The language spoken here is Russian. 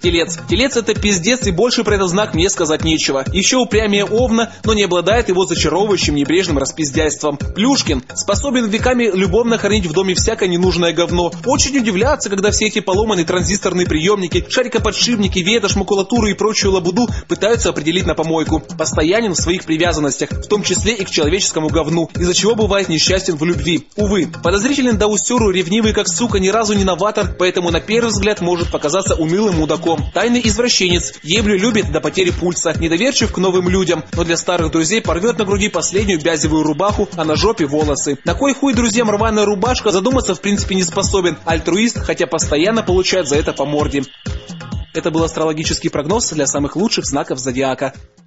Телец. Телец — это пиздец, и больше про этот знак мне сказать нечего. Еще упрямее Овна, но не обладает его зачаровывающим небрежным распиздяйством. Плюшкин. Способен веками любовно хранить в доме всякое ненужное говно. Очень удивляться, когда все эти поломанные транзисторные приемники, шарикоподшипники, ветошь, макулатуру и прочую лабуду пытаются определить на помойку. Постоянен в своих привязанностях, в том числе и к человеческому говну, из-за чего бывает несчастен в любви. Увы, подозрителен до усеру, ревнивый как сука, ни разу не новатор, поэтому на первый взгляд может показаться унылым мудаком. Тайный извращенец, еблю любит до потери пульса, недоверчив к новым людям, но для старых друзей порвет на груди последнюю бязевую рубаху, а на жопе волосы. На кой хуй друзьям рваная рубашка, задуматься в принципе не способен. Альтруист, хотя постоянно получает за это по морде. Это был астрологический прогноз для самых лучших знаков зодиака.